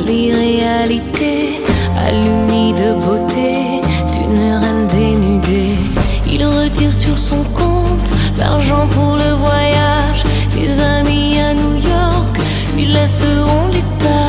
l'irréalité allunie de beauté d'une reine dénudée. Il retire sur son compte l'argent pour le voyage. Des amis à New York lui laisseront les tages.